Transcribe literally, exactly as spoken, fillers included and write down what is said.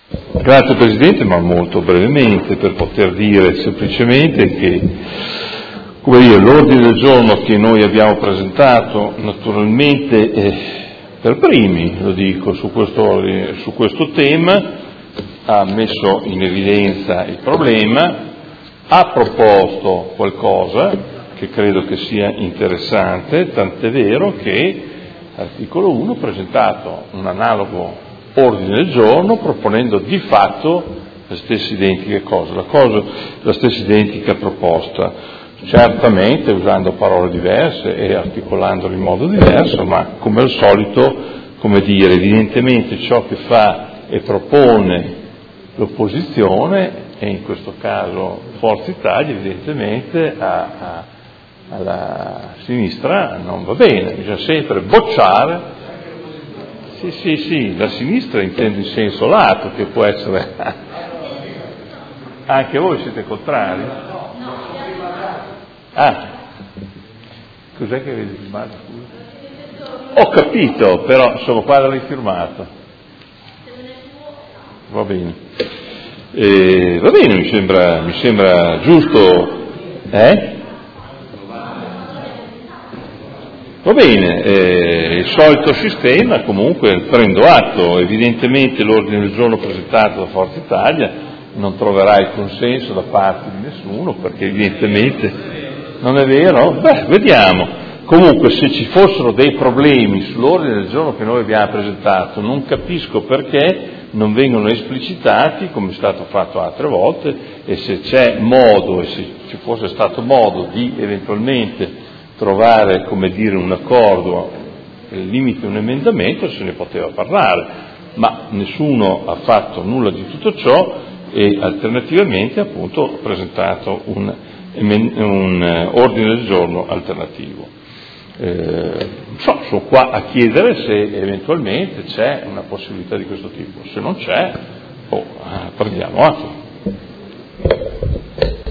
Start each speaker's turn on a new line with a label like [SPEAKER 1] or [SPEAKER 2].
[SPEAKER 1] Grazie Presidente, ma molto brevemente per poter dire semplicemente che, come dire, l'ordine del giorno che noi abbiamo presentato naturalmente eh, per primi, lo dico, su questo, su questo tema ha messo in evidenza il problema, ha proposto qualcosa che credo che sia interessante, tant'è vero che all'articolo uno ha presentato un analogo ordine del giorno proponendo di fatto la stessa identica cosa, la, cosa, la stessa identica proposta, certamente usando parole diverse e articolandole in modo diverso, ma come al solito, come dire, evidentemente ciò che fa e propone l'opposizione, e in questo caso Forza Italia, evidentemente a, a, alla sinistra non va bene, bisogna sempre bocciare. Sì, sì, sì, la sinistra intendo in senso lato, che può essere... Anche voi siete contrari? Ah, cos'è che avete firmato? Ho capito, però sono qua da aver firmato. Va bene. Eh, va bene, mi sembra, mi sembra giusto. Eh? Va bene, eh, il solito sistema, comunque prendo atto, evidentemente l'ordine del giorno presentato da Forza Italia non troverà il consenso da parte di nessuno, perché evidentemente non è vero? Beh, vediamo. Comunque se ci fossero dei problemi sull'ordine del giorno che noi abbiamo presentato, non capisco perché non vengono esplicitati come è stato fatto altre volte, e se c'è modo, e se ci fosse stato modo di eventualmente trovare, come dire, un accordo nel limite di un emendamento, se ne poteva parlare, ma nessuno ha fatto nulla di tutto ciò e alternativamente appunto ha presentato un, un ordine del giorno alternativo. Eh, so, sono qua a chiedere se eventualmente c'è una possibilità di questo tipo, se non c'è, oh, prendiamo atto.